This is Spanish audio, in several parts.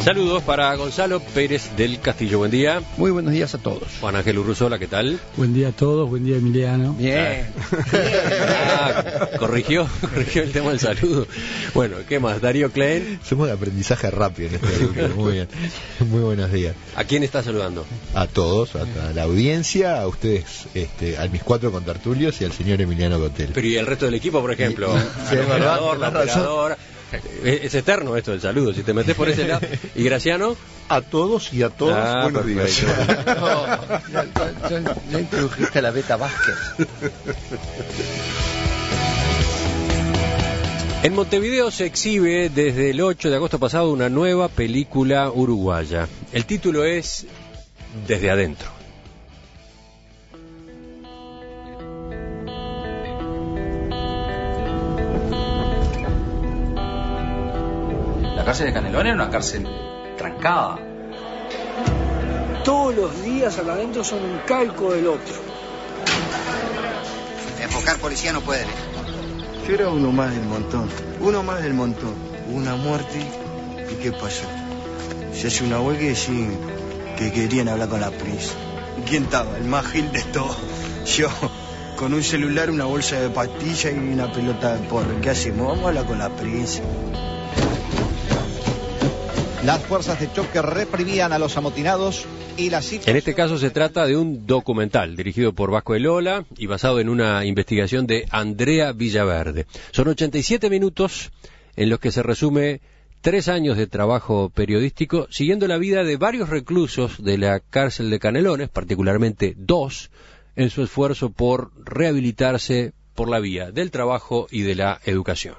Saludos para Gonzalo Pérez del Castillo, buen día. Muy buenos días a todos. Juan Ángel Urruzola, ¿qué tal? Buen día a todos, buen día Emiliano. Bien. Corrigió el tema del saludo. Bueno, ¿qué más? Darío Klein. Somos de aprendizaje rápido en este grupo. Muy bien. Muy buenos días. ¿A quién está saludando? A todos, a la audiencia, a ustedes, a mis 4 contertulios y al señor Emiliano Cotel. Pero ¿y el resto del equipo, por ejemplo? Sí, el operador, la operadora. Es eterno esto del saludo, si te metes por ese lado. ¿Y Graciano? A todos y a todas, buenos días. Ya introdujiste a la Beta Vázquez. En Montevideo se exhibe desde el 8 de agosto pasado una nueva película uruguaya. El título es Desde Adentro. La cárcel de Canelones era una cárcel trancada. Todos los días acá adentro son un calco del otro. Enfocar policía no puede. Yo era uno más del montón. Una muerte. ¿Y qué pasó? Se hace una huelga y decían que querían hablar con la prensa. ¿Y quién estaba? El más gil de todo. Yo, con un celular, una bolsa de pastillas y una pelota de porro. ¿Qué hacemos? Vamos a hablar con la prensa. Las fuerzas de choque reprimían a los amotinados y las... En este caso se trata de un documental dirigido por Vasco Elola y basado en una investigación de Andrea Villaverde. Son 87 minutos en los que se resume 3 años de trabajo periodístico siguiendo la vida de varios reclusos de la cárcel de Canelones, particularmente 2, en su esfuerzo por rehabilitarse por la vía del trabajo y de la educación.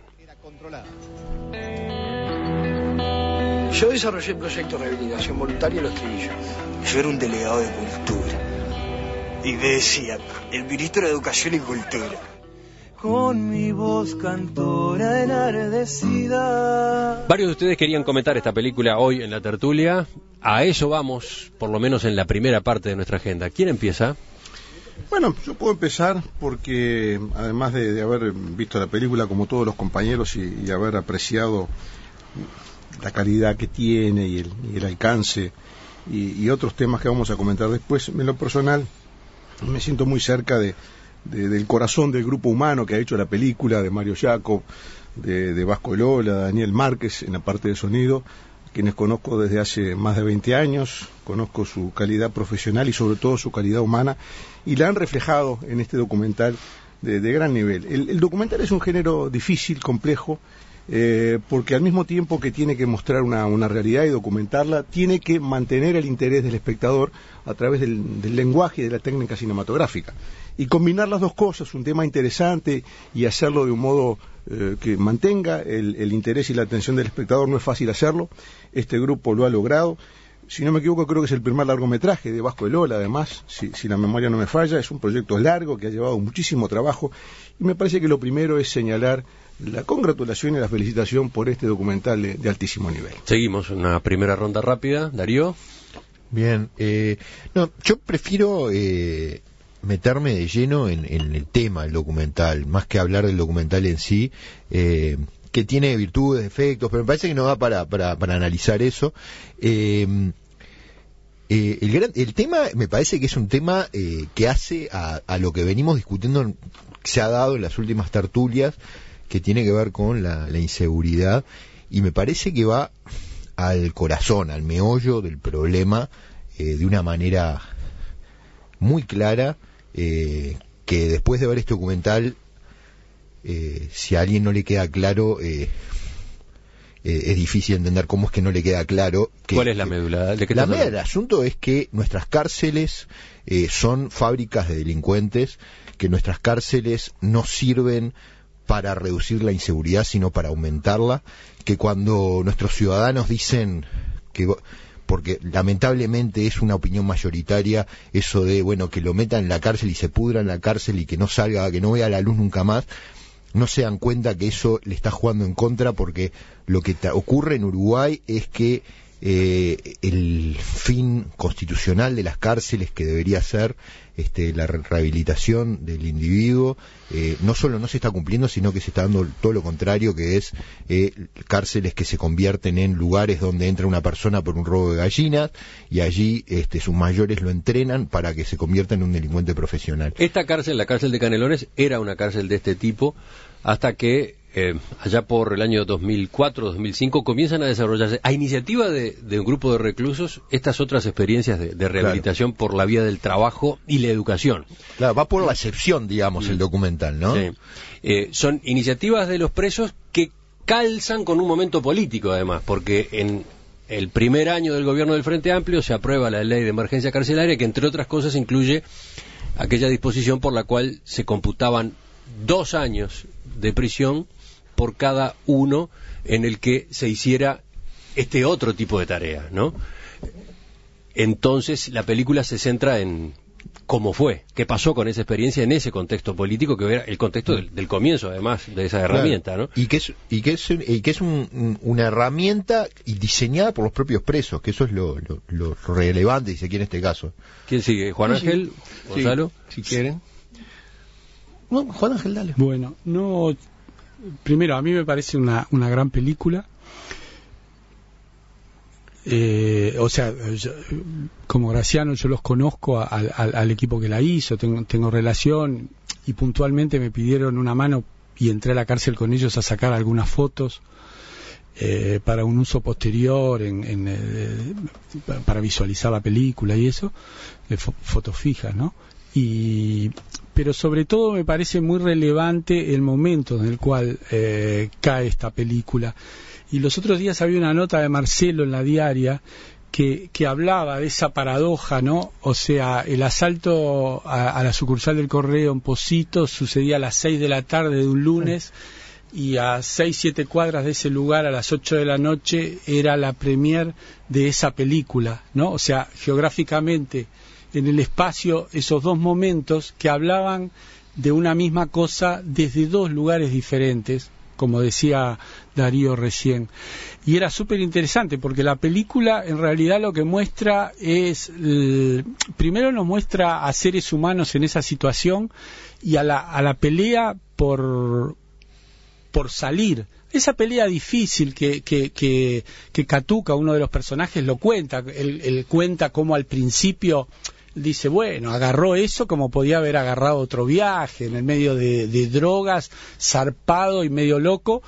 Yo desarrollé el proyecto de rehabilitación voluntaria Los Trivillos. Yo era un delegado de cultura. Y me decían, el ministro de Educación y Cultura. Con mi voz cantora enardecida. Varios de ustedes querían comentar esta película hoy en la tertulia. A eso vamos, por lo menos en la primera parte de nuestra agenda. ¿Quién empieza? Bueno, yo puedo empezar porque además de haber visto la película como todos los compañeros y haber apreciado la calidad que tiene y el alcance y otros temas que vamos a comentar después, en lo personal me siento muy cerca del corazón del grupo humano que ha hecho la película, de Mario Jacob, de Vasco Elola, Daniel Márquez en la parte de sonido, quienes conozco desde hace más de 20 años, conozco su calidad profesional y sobre todo su calidad humana, y la han reflejado en este documental de gran nivel. El documental es un género difícil, complejo, porque al mismo tiempo que tiene que mostrar una realidad y documentarla, tiene que mantener el interés del espectador a través del lenguaje y de la técnica cinematográfica. Y combinar las dos cosas, un tema interesante y hacerlo de un modo que mantenga el interés y la atención del espectador, no es fácil hacerlo. Este grupo lo ha logrado. Si no me equivoco, creo que es el primer largometraje de Vasco Elola, además, si la memoria no me falla. Es un proyecto largo que ha llevado muchísimo trabajo y me parece que lo primero es señalar la congratulación y la felicitación por este documental de altísimo nivel. Seguimos una primera ronda rápida. Darío. Bien, yo prefiero meterme de lleno en el tema del documental, más que hablar del documental en sí, que tiene virtudes, defectos, pero me parece que no da para analizar eso. El tema me parece que es un tema que hace a lo que venimos discutiendo, que se ha dado en las últimas tertulias, que tiene que ver con la inseguridad, y me parece que va al corazón, al meollo del problema, de una manera muy clara, que después de ver este documental, si a alguien no le queda claro, es difícil entender cómo es que no le queda claro. ¿Cuál es la médula? ¿De qué la médula del asunto es que nuestras cárceles son fábricas de delincuentes, que nuestras cárceles no sirven para reducir la inseguridad, sino para aumentarla, que cuando nuestros ciudadanos dicen que, porque lamentablemente es una opinión mayoritaria, eso de, bueno, que lo metan en la cárcel y se pudra en la cárcel y que no salga, que no vea la luz nunca más, no se dan cuenta que eso le está jugando en contra, porque lo que ocurre en Uruguay es que el fin constitucional de las cárceles, que debería ser la rehabilitación del individuo, no solo no se está cumpliendo, sino que se está dando todo lo contrario, que es cárceles que se convierten en lugares donde entra una persona por un robo de gallinas y allí sus mayores lo entrenan para que se convierta en un delincuente profesional. Esta cárcel, la cárcel de Canelones, era una cárcel de este tipo hasta que allá por el año 2004-2005 comienzan a desarrollarse, a iniciativa de un grupo de reclusos, estas otras experiencias de rehabilitación por la vía del trabajo y la educación. Claro, va por la excepción, digamos, el documental, ¿no? Sí. Son iniciativas de los presos que calzan con un momento político, además, porque en el primer año del gobierno del Frente Amplio se aprueba la ley de emergencia carcelaria, que entre otras cosas incluye aquella disposición por la cual se computaban 2 años de prisión por cada uno en el que se hiciera este otro tipo de tarea, ¿no? Entonces la película se centra en cómo fue, qué pasó con esa experiencia en ese contexto político, que era el contexto del comienzo, además, de esa herramienta, ¿no? Y que es una herramienta y diseñada por los propios presos, que eso es lo relevante, si se quiere, en este caso. ¿Quién sigue? ¿Juan Ángel? ¿Gonzalo? Si quieren. No, Juan Ángel, dale. Bueno, primero, a mí me parece una gran película. Como Graciano, yo los conozco al equipo que la hizo, tengo relación, y puntualmente me pidieron una mano y entré a la cárcel con ellos a sacar algunas fotos para un uso posterior, para visualizar la película y eso, fotos fijas, ¿no? Pero sobre todo me parece muy relevante el momento en el cual cae esta película. Y los otros días había una nota de Marcelo en la diaria que hablaba de esa paradoja, ¿no? O sea, el asalto a la sucursal del Correo en Pocitos sucedía a las 6 de la tarde de un lunes, y a 6-7 cuadras de ese lugar, a las 8 de la noche, era la premier de esa película, ¿no? O sea, geográficamente, en el espacio, esos dos momentos que hablaban de una misma cosa desde dos lugares diferentes, como decía Darío recién. Y era súper interesante porque la película en realidad lo que muestra es, primero nos muestra a seres humanos en esa situación y a la pelea por salir. Esa pelea difícil que Catuca, uno de los personajes, lo cuenta. Él cuenta cómo al principio dice, bueno, agarró eso como podía haber agarrado otro viaje, en el medio de drogas, zarpado y medio loco.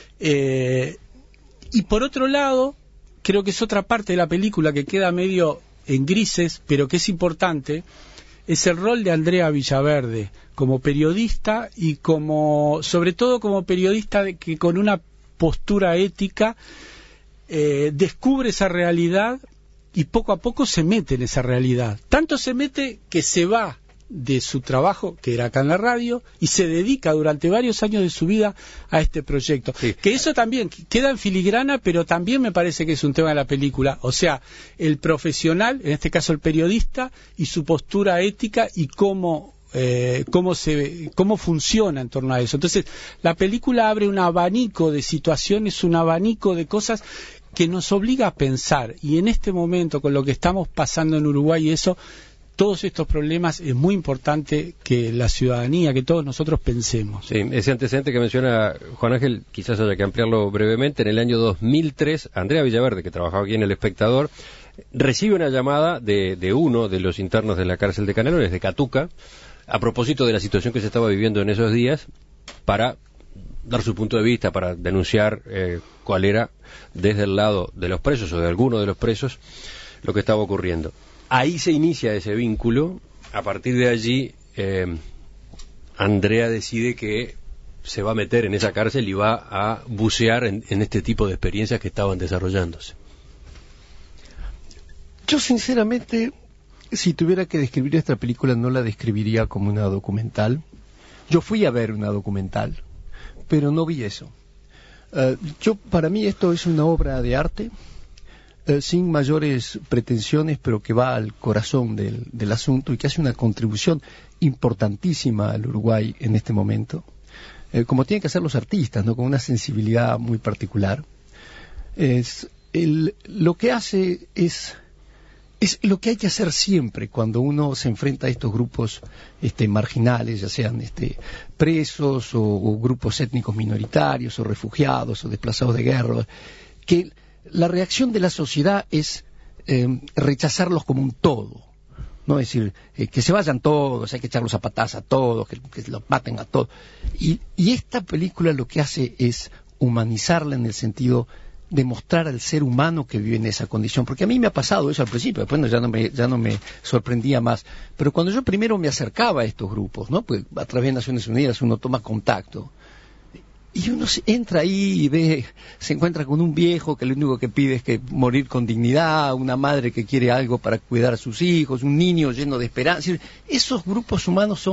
Y por otro lado, creo que es otra parte de la película que queda medio en grises, pero que es importante, es el rol de Andrea Villaverde como periodista y sobre todo como periodista que con una postura ética descubre esa realidad y poco a poco se mete en esa realidad. Tanto se mete que se va de su trabajo, que era acá en la radio, y se dedica durante varios años de su vida a este proyecto. Sí. Que eso también queda en filigrana, pero también me parece que es un tema de la película. O sea, el profesional, en este caso el periodista, y su postura ética y cómo funciona en torno a eso. Entonces, la película abre un abanico de situaciones, un abanico de cosas que nos obliga a pensar, y en este momento, con lo que estamos pasando en Uruguay y eso, todos estos problemas, es muy importante que la ciudadanía, que todos nosotros pensemos. Sí, ese antecedente que menciona Juan Ángel, quizás haya que ampliarlo brevemente. En el año 2003, Andrea Villaverde, que trabajaba aquí en El Espectador, recibe una llamada de uno de los internos de la cárcel de Canelones, de Catuca, a propósito de la situación que se estaba viviendo en esos días, para dar su punto de vista, para denunciar cuál era, desde el lado de los presos o de alguno de los presos, lo que estaba ocurriendo. Ahí se inicia ese vínculo. A partir de allí, Andrea decide que se va a meter en esa cárcel y va a bucear en este tipo de experiencias que estaban desarrollándose. Yo sinceramente, si tuviera que describir esta película, no la describiría como una documental. Yo fui a ver una documental, pero no vi eso. Para mí esto es una obra de arte, sin mayores pretensiones, pero que va al corazón del asunto y que hace una contribución importantísima al Uruguay en este momento, como tienen que hacer los artistas, ¿no? Con una sensibilidad muy particular. lo que hace es lo que hay que hacer siempre cuando uno se enfrenta a estos grupos marginales, ya sean presos o grupos étnicos minoritarios o refugiados o desplazados de guerra, que la reacción de la sociedad es rechazarlos como un todo, no es decir, que se vayan todos, hay que echarlos a patadas a todos, que los maten a todos. Y esta película lo que hace es humanizarla en el sentido de mostrar al ser humano que vive en esa condición, porque a mí me ha pasado eso al principio, después ya no me sorprendía más, pero cuando yo primero me acercaba a estos grupos, ¿no? Pues a través de Naciones Unidas uno toma contacto y uno entra ahí y se encuentra con un viejo que lo único que pide es que morir con dignidad, una madre que quiere algo para cuidar a sus hijos, un niño lleno de esperanza. Esos grupos humanos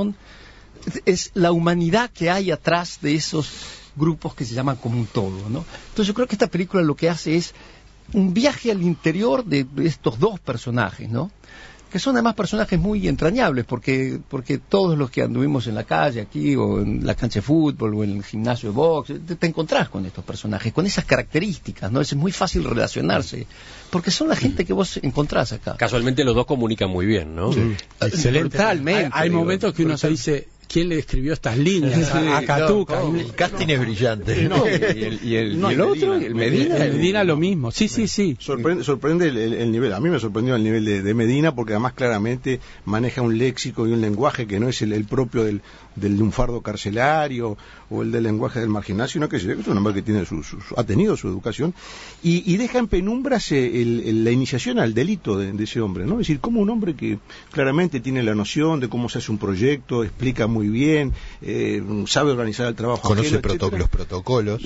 es la humanidad que hay atrás de esos grupos que se llaman como un todo, ¿no? Entonces yo creo que esta película lo que hace es un viaje al interior de estos dos personajes, ¿no? Que son además personajes muy entrañables, porque todos los que anduvimos en la calle aquí, o en la cancha de fútbol, o en el gimnasio de box, te encontrás con estos personajes, con esas características, ¿no? Es muy fácil relacionarse, porque son la gente que vos encontrás acá. Casualmente los dos comunican muy bien, ¿no? Sí. Excelente. Totalmente. Hay momentos que uno se dice, ¿quién le escribió estas líneas? A Catuca. El casting es brillante. Y el otro, el Medina. El Medina lo mismo, sí. Sorprende el nivel. A mí me sorprendió el nivel de Medina, porque además claramente maneja un léxico y un lenguaje que no es el propio del lunfardo carcelario o el del lenguaje del marginal, sino que es un hombre que tiene ha tenido su educación y deja en penumbras la iniciación al delito de ese hombre, ¿no? Es decir, como un hombre que claramente tiene la noción de cómo se hace un proyecto, explica muy bien, sabe organizar el trabajo, conoce los protocolos,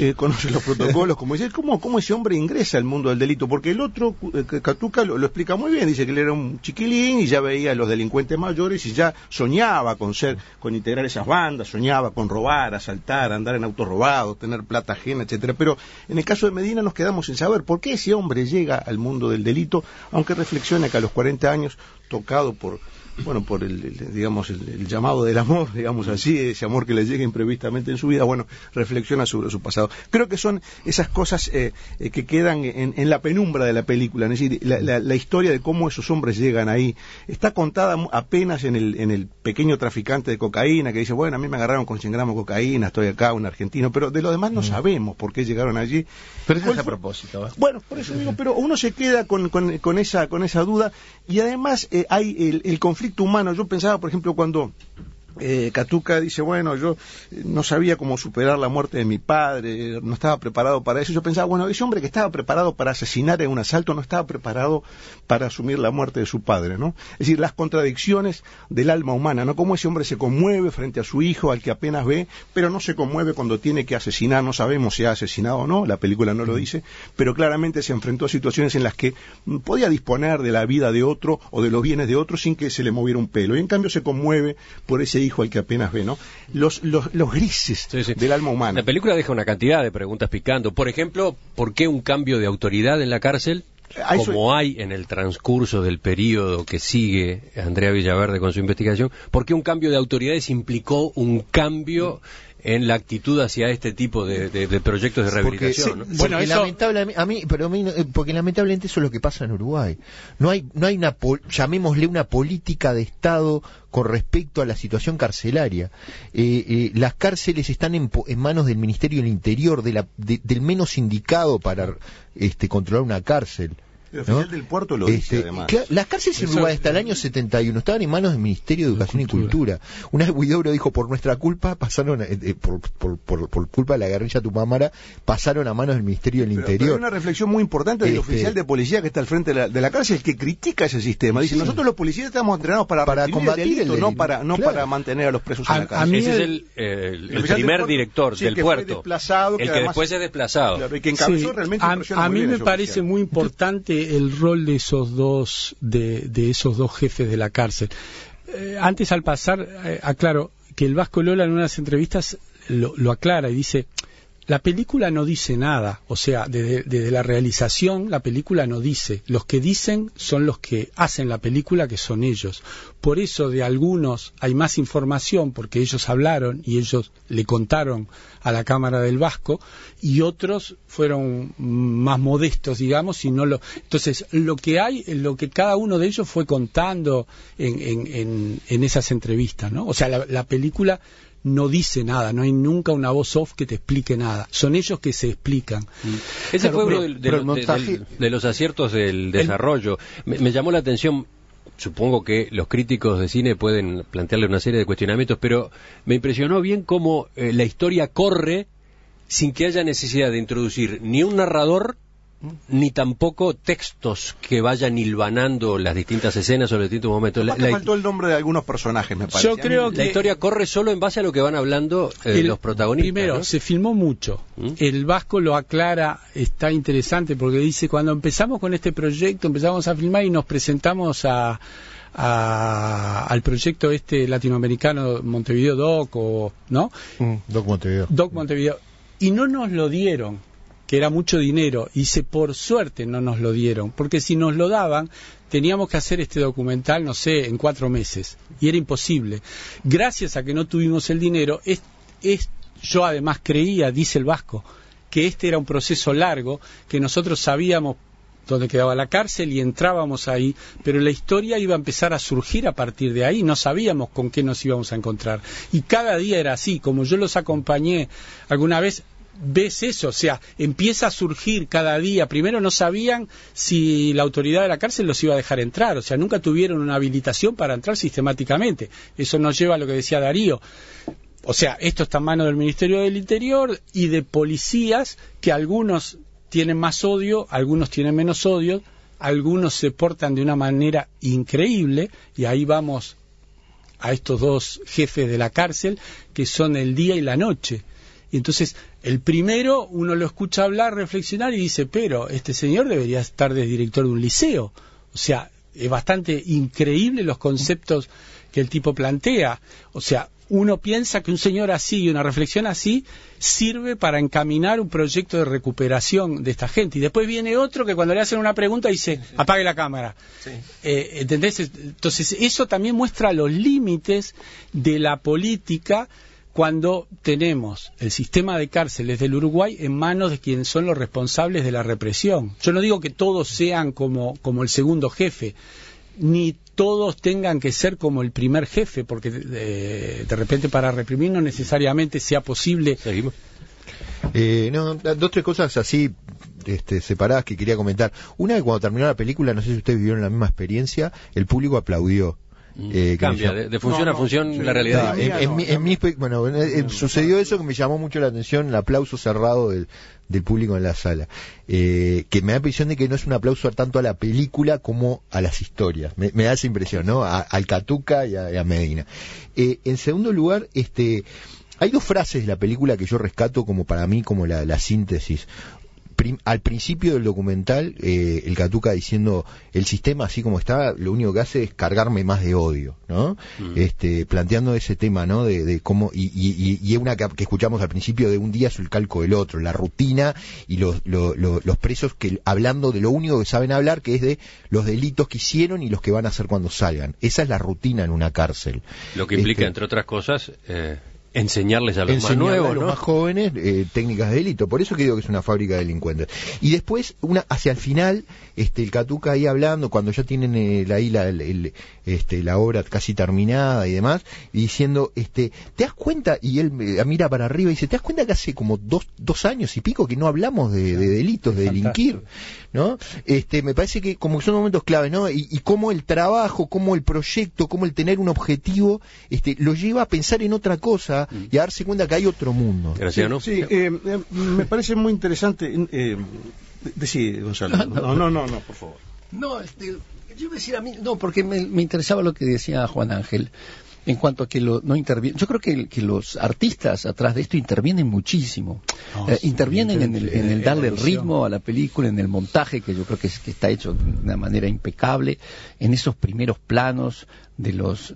como dice, cómo ese hombre ingresa al mundo del delito, porque el otro, Catuca, lo explica muy bien, dice que él era un chiquilín y ya veía a los delincuentes mayores y ya soñaba con integrar esas bandas, soñaba con robar, asaltar, andar en autos robados, tener plata ajena, etcétera. Pero en el caso de Medina nos quedamos sin saber por qué ese hombre llega al mundo del delito, aunque reflexione que a los 40 años, tocado por el llamado del amor, digamos así, ese amor que le llega imprevistamente en su vida, reflexiona sobre su pasado. Creo que son esas cosas que quedan en la penumbra de la película, es decir, la historia de cómo esos hombres llegan ahí. Está contada apenas en el pequeño traficante de cocaína que dice, a mí me agarraron con 100 gramos de cocaína, estoy acá, un argentino, pero de lo demás no sabemos por qué llegaron allí. Pero eso es a propósito. Por eso digo, pero uno se queda con esa duda, y además hay el conflicto humano. Yo pensaba, por ejemplo, cuando Catuca dice, yo no sabía cómo superar la muerte de mi padre, no estaba preparado para eso. Yo pensaba, ese hombre que estaba preparado para asesinar en un asalto no estaba preparado para asumir la muerte de su padre, ¿no? Es decir, las contradicciones del alma humana, ¿no? Cómo ese hombre se conmueve frente a su hijo, al que apenas ve, pero no se conmueve cuando tiene que asesinar. No sabemos si ha asesinado o no, la película no lo dice, pero claramente se enfrentó a situaciones en las que podía disponer de la vida de otro o de los bienes de otro sin que se le moviera un pelo, y en cambio se conmueve por ese hijo al que apenas ve, ¿no? Los grises del alma humana. La película deja una cantidad de preguntas picando. Por ejemplo, ¿por qué un cambio de autoridad en la cárcel? Como hay en el transcurso del periodo que sigue Andrea Villaverde con su investigación, ¿por qué un cambio de autoridades implicó un cambio en la actitud hacia este tipo de proyectos de rehabilitación? Porque lamentablemente eso es lo que pasa en Uruguay. No hay llamémosle una política de Estado con respecto a la situación carcelaria. Las cárceles están en manos del Ministerio del Interior, del menos indicado para controlar una cárcel. El oficial del puerto lo dice, además. Las cárceles en Uruguay hasta el año 71 estaban en manos del Ministerio de Educación y Cultura. Una vez Huidobro dijo, por nuestra culpa pasaron, por culpa de la guerrilla Tupamara, pasaron a manos del Ministerio del Interior. Pero hay una reflexión muy importante del oficial de policía que está al frente de la cárcel, que critica ese sistema. Dice, nosotros los policías estamos entrenados para combatir el delito, no para mantener a los presos en la cárcel. Ese es el primer director del puerto, el que después es desplazado. Claro, y que encabezó realmente. A mí me parece muy importante el rol de esos dos jefes de la cárcel. Antes, al pasar, aclaro que el Vasco Lola en unas entrevistas lo aclara y dice, La película no dice nada, o sea, desde la realización la película no dice. Los que dicen son los que hacen la película, que son ellos. Por eso de algunos hay más información, porque ellos hablaron y ellos le contaron a la Cámara del Vasco, y otros fueron más modestos, digamos, y no lo. Entonces, lo que cada uno de ellos fue contando en esas entrevistas, ¿no? O sea, la película no dice nada, no hay nunca una voz off que te explique nada, son ellos que se explican. Ese fue uno de los aciertos del desarrollo. Me llamó la atención, supongo que los críticos de cine pueden plantearle una serie de cuestionamientos, pero me impresionó bien cómo la historia corre sin que haya necesidad de introducir ni un narrador ni tampoco textos que vayan hilvanando las distintas escenas o los distintos momentos. Faltó el nombre de algunos personajes, me parece. Yo creo que la historia corre solo en base a lo que van hablando los protagonistas. Primero, ¿no? se filmó mucho. El Vasco lo aclara, está interesante, porque dice, cuando empezamos con este proyecto, empezamos a filmar y nos presentamos al proyecto latinoamericano Montevideo Doc, ¿no? Doc Montevideo. Doc Montevideo. Y no nos lo dieron, que era mucho dinero, y por suerte no nos lo dieron, porque si nos lo daban teníamos que hacer este documental, no sé, en 4 meses, y era imposible. Gracias a que no tuvimos el dinero, yo además creía, dice el Vasco, que este era un proceso largo, que nosotros sabíamos dónde quedaba la cárcel y entrábamos ahí, pero la historia iba a empezar a surgir a partir de ahí, no sabíamos con qué nos íbamos a encontrar, y cada día era así. Como yo los acompañé alguna vez, ves eso, o sea, empieza a surgir cada día. Primero no sabían si la autoridad de la cárcel los iba a dejar entrar, o sea, nunca tuvieron una habilitación para entrar sistemáticamente. Eso nos lleva a lo que decía Darío. O sea, esto está en manos del Ministerio del Interior y de policías, que algunos tienen más odio, algunos tienen menos odio, algunos se portan de una manera increíble, y ahí vamos a estos dos jefes de la cárcel, que son el día y la noche. Y entonces, el primero, uno lo escucha hablar, reflexionar, y dice, pero este señor debería estar de director de un liceo. O sea, es bastante increíble los conceptos que el tipo plantea. O sea, uno piensa que un señor así y una reflexión así sirve para encaminar un proyecto de recuperación de esta gente. Y después viene otro que cuando le hacen una pregunta dice, apague la cámara. Sí. ¿Entendés? Entonces, eso también muestra los límites de la política, cuando tenemos el sistema de cárceles del Uruguay en manos de quienes son los responsables de la represión. Yo no digo que todos sean como el segundo jefe, ni todos tengan que ser como el primer jefe, porque de repente para reprimir no necesariamente sea posible. Seguimos. No, 2 o 3 cosas así separadas que quería comentar. Una, que cuando terminó la película, no sé si ustedes vivieron la misma experiencia, el público aplaudió. Cambia de función a función la realidad. Sucedió eso que me llamó mucho la atención, el aplauso cerrado del público en la sala, que me da la impresión de que no es un aplauso tanto a la película como a las historias. Me da esa impresión, ¿no? Al Catuca y a Medina. En segundo lugar, hay 2 frases de la película que yo rescato como para mí como la síntesis. Al principio del documental, el Catuca diciendo, el sistema así como está, lo único que hace es cargarme más de odio, ¿no? Planteando ese tema, ¿no? De cómo, y una que escuchamos al principio, de un día es el calco del otro, la rutina y los presos que hablando de lo único que saben hablar, que es de los delitos que hicieron y los que van a hacer cuando salgan. Esa es la rutina en una cárcel. Lo que implica, entre otras cosas, enseñarles a los más nuevos, a los más jóvenes, técnicas de delito. Por eso que digo que es una fábrica de delincuentes. Y después, hacia el final, el Catuca ahí hablando, cuando ya tienen ahí la obra casi terminada y demás, y diciendo, ¿te das cuenta? Y él mira para arriba y dice, ¿te das cuenta que hace como dos años y pico que no hablamos de delitos, de delinquir? ¿No? Me parece que como que son momentos clave, ¿no? Y cómo el trabajo, cómo el proyecto, cómo el tener un objetivo, lo lleva a pensar en otra cosa y a darse cuenta que hay otro mundo. Graciano. Sí, me parece muy interesante. Decí, Gonzalo. No, por favor. No, yo iba a decir a mí, no, porque me interesaba lo que decía Juan Ángel. en cuanto a que no interviene. Yo creo que los artistas atrás de esto intervienen muchísimo. Intervienen en el darle el ritmo a la película, en el montaje, que yo creo que está hecho de una manera impecable, en esos primeros planos de los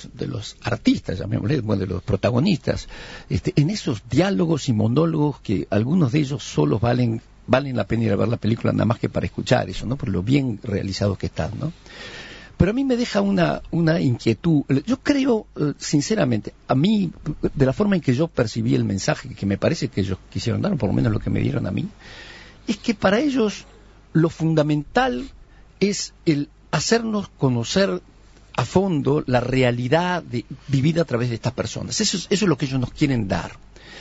artistas, llamémosle, de los protagonistas, en esos diálogos y monólogos que algunos de ellos solos valen la pena ir a ver la película nada más que para escuchar eso, ¿no? Por lo bien realizados que están, ¿no? Pero a mí me deja una inquietud. Yo creo, sinceramente, a mí, de la forma en que yo percibí el mensaje que me parece que ellos quisieron dar, o por lo menos lo que me dieron a mí, es que para ellos lo fundamental es el hacernos conocer a fondo la realidad vivida a través de estas personas. Eso es lo que ellos nos quieren dar.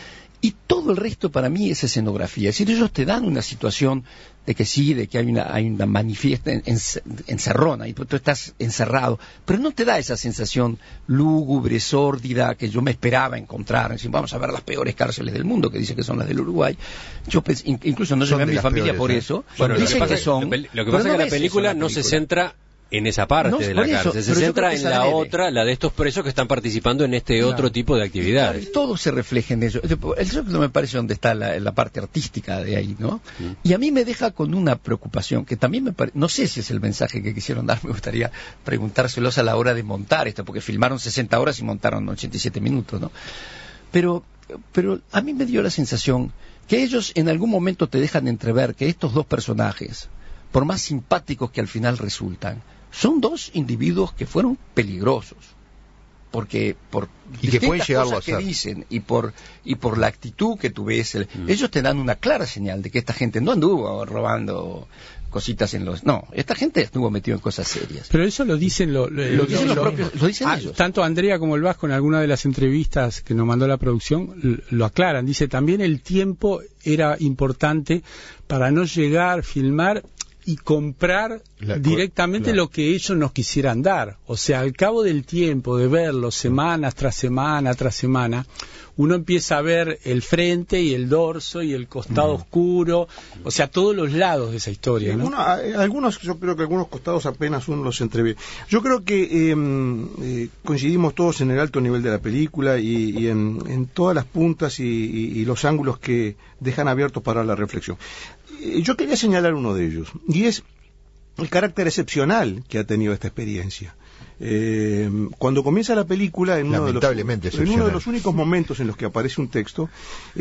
Y todo el resto para mí es escenografía. Es decir, ellos te dan una situación de que sí, de que hay una manifiesta encerrona y tú estás encerrado, pero no te da esa sensación lúgubre, sórdida que yo me esperaba encontrar. Es decir, vamos a ver las peores cárceles del mundo, que dicen que son las del Uruguay. Yo incluso no llevé a mi familia por eso. Bueno, dicen que son. Lo que pasa es que la película no se centra en esa parte de la cárcel, se centra en la otra, la de estos presos que están participando en otro tipo de actividades. Todo se refleja en ello. Eso no me parece donde está la parte artística de ahí, ¿no? Y a mí me deja con una preocupación que también me parece, no sé si es el mensaje que quisieron dar, me gustaría preguntárselos a la hora de montar esto, porque filmaron 60 horas y montaron 87 minutos, ¿no? Pero a mí me dio la sensación que ellos en algún momento te dejan entrever que estos dos personajes, por más simpáticos que al final resultan, son dos individuos que fueron peligrosos, porque por distintas cosas que dicen y por la actitud que tú ves, ellos te dan una clara señal de que esta gente no anduvo robando cositas esta gente estuvo metida en cosas serias. Pero eso lo dicen lo dicen ellos. Tanto Andrea como el Vasco en alguna de las entrevistas que nos mandó la producción lo aclaran. Dice también el tiempo era importante para no llegar, filmar y comprar directamente lo que ellos nos quisieran dar. O sea, al cabo del tiempo de verlo semana tras semana tras semana, uno empieza a ver el frente y el dorso y el costado oscuro, o sea, todos los lados de esa historia, ¿no? Yo creo que algunos costados apenas uno los entrevé. Yo creo que coincidimos todos en el alto nivel de la película y en todas las puntas y los ángulos que dejan abiertos para la reflexión. Yo quería señalar uno de ellos, y es el carácter excepcional que ha tenido esta experiencia. Cuando comienza la película, en uno de los únicos momentos en los que aparece un texto,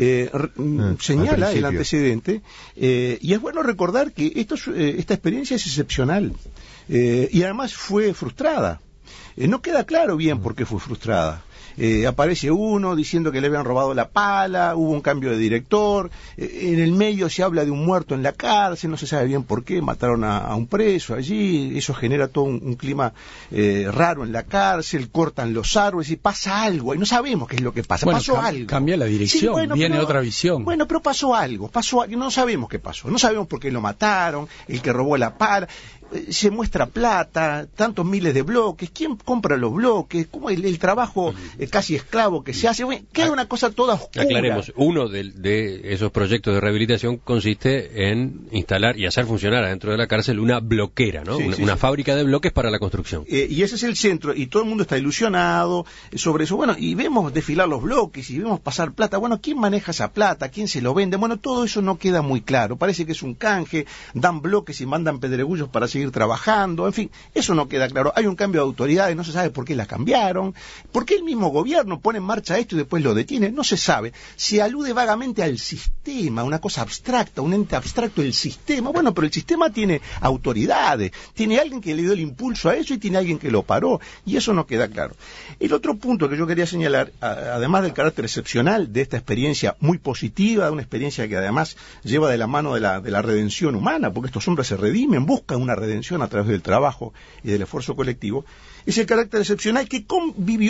señala el antecedente, y es bueno recordar que esta experiencia es excepcional, y además fue frustrada. No queda claro bien por qué fue frustrada. Aparece uno diciendo que le habían robado la pala, hubo un cambio de director, en el medio se habla de un muerto en la cárcel, no se sabe bien por qué, mataron a un preso allí, eso genera todo un clima raro en la cárcel, cortan los árboles y pasa algo, y no sabemos qué es lo que pasa, pasó algo. Cambia la dirección, viene otra visión. Bueno, pero pasó algo, no sabemos qué pasó, no sabemos por qué lo mataron, el que robó la pala. Se muestra plata, tantos miles de bloques, ¿quién compra los bloques? ¿Cómo el trabajo casi esclavo que se hace? Bueno, queda una cosa toda oscura. Aclaremos, uno de esos proyectos de rehabilitación consiste en instalar y hacer funcionar adentro de la cárcel una bloquera, ¿no? Una fábrica de bloques para la construcción. Y ese es el centro, y todo el mundo está ilusionado sobre eso. Bueno, y vemos desfilar los bloques, y vemos pasar plata. Bueno, ¿quién maneja esa plata? ¿Quién se lo vende? Bueno, todo eso no queda muy claro. Parece que es un canje, dan bloques y mandan pedregullos para seguir trabajando, en fin, eso no queda claro. Hay un cambio de autoridades, no se sabe por qué las cambiaron, por qué el mismo gobierno pone en marcha esto y después lo detiene, no se sabe. Se alude vagamente al sistema, una cosa abstracta, un ente abstracto del sistema. Bueno, pero el sistema tiene autoridades, tiene alguien que le dio el impulso a eso y tiene alguien que lo paró, y eso no queda claro. El otro punto que yo quería señalar, además del carácter excepcional de esta experiencia muy positiva, de una experiencia que además lleva de la mano de la redención humana, porque estos hombres se redimen, buscan una redención a través del trabajo y del esfuerzo colectivo, es el carácter excepcional que convivió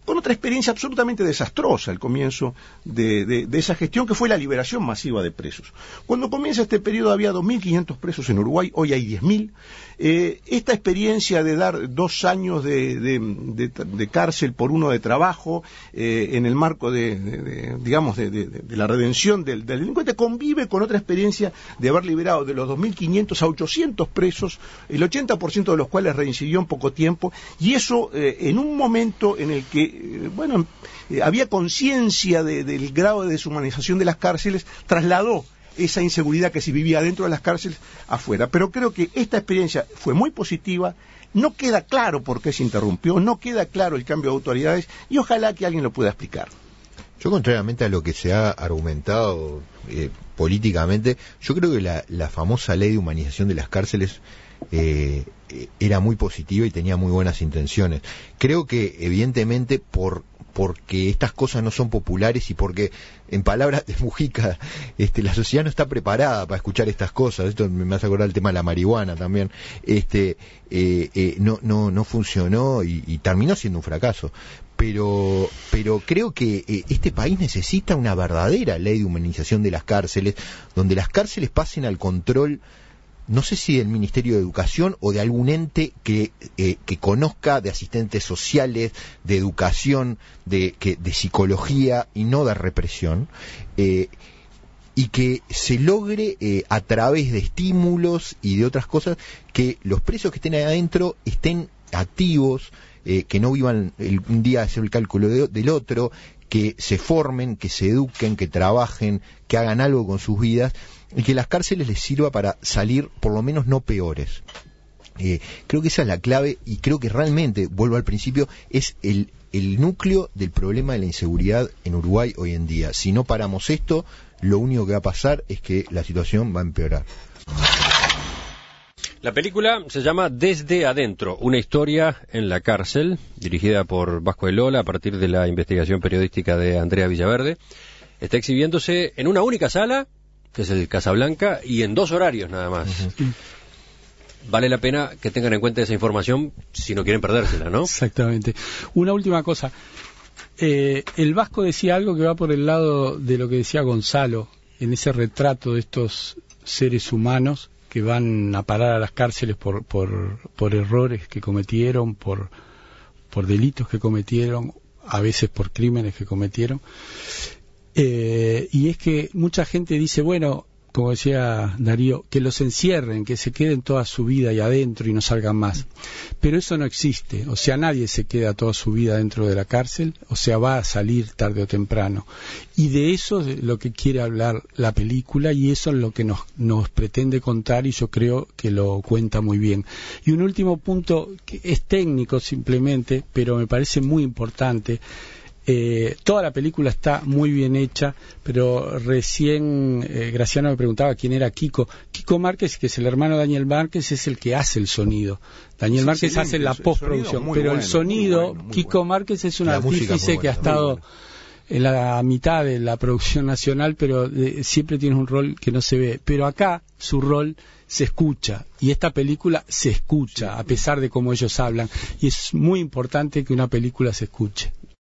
con otra experiencia absolutamente desastrosa, el comienzo de esa gestión, que fue la liberación masiva de presos. Cuando comienza este periodo había 2.500 presos en Uruguay, hoy hay 10.000. Esta experiencia de dar 2 años de cárcel por 1 de trabajo, en el marco de la redención del delincuente, convive con otra experiencia de haber liberado de los 2.500 a 800 presos, el 80% de los cuales reincidió en poco tiempo, y eso en un momento en el que había conciencia del grado de deshumanización de las cárceles, trasladó esa inseguridad que se vivía dentro de las cárceles afuera. Pero creo que esta experiencia fue muy positiva. No queda claro por qué se interrumpió, no queda claro el cambio de autoridades, y ojalá que alguien lo pueda explicar. Yo, contrariamente a lo que se ha argumentado políticamente, yo creo que la famosa ley de humanización de las cárceles era muy positiva y tenía muy buenas intenciones. Creo que, evidentemente, porque estas cosas no son populares y porque, en palabras de Mujica, la sociedad no está preparada para escuchar estas cosas. Esto me hace acordar el tema de la marihuana también. No funcionó y terminó siendo un fracaso. Pero creo que este país necesita una verdadera ley de humanización de las cárceles, donde las cárceles pasen al control, no sé si del Ministerio de Educación o de algún ente que conozca de asistentes sociales, de educación, de psicología y no de represión, y que se logre a través de estímulos y de otras cosas que los presos que estén ahí adentro estén activos, que no vivan un día a hacer el cálculo del otro, que se formen, que se eduquen, que trabajen, que hagan algo con sus vidas, y que las cárceles les sirva para salir por lo menos no peores. Creo que esa es la clave, y creo que realmente, vuelvo al principio, es el núcleo del problema de la inseguridad en Uruguay hoy en día. Si no paramos esto, lo único que va a pasar es que la situación va a empeorar. La película se llama Desde Adentro, una historia en la cárcel, dirigida por Vasco de Lola a partir de la investigación periodística de Andrea Villaverde. Está exhibiéndose en una única sala, que es el Casablanca, y en 2 horarios nada más. Uh-huh. Vale la pena que tengan en cuenta esa información si no quieren perdérsela, ¿no? Exactamente. Una última cosa. El Vasco decía algo que va por el lado de lo que decía Gonzalo, en ese retrato de estos seres humanos que van a parar a las cárceles por errores que cometieron, por delitos que cometieron, a veces por crímenes que cometieron. Y es que mucha gente dice, bueno, como decía Darío, que los encierren, que se queden toda su vida ahí adentro y no salgan más. Pero eso no existe. O sea, nadie se queda toda su vida dentro de la cárcel, o sea, va a salir tarde o temprano. Y de eso es lo que quiere hablar la película, y eso es lo que nos pretende contar, y yo creo que lo cuenta muy bien. Y un último punto, que es técnico simplemente, pero me parece muy importante. Toda la película está muy bien hecha, pero recién Graciano me preguntaba quién era Kiko. Kiko Márquez, que es el hermano de Daniel Márquez, es el que hace el sonido. Daniel Márquez hace la postproducción, pero el sonido, Kiko Márquez es un artífice que ha estado en la mitad de la producción nacional, pero siempre tiene un rol que no se ve. Pero acá su rol se escucha, y esta película se escucha, a pesar de cómo ellos hablan, y es muy importante que una película se escuche.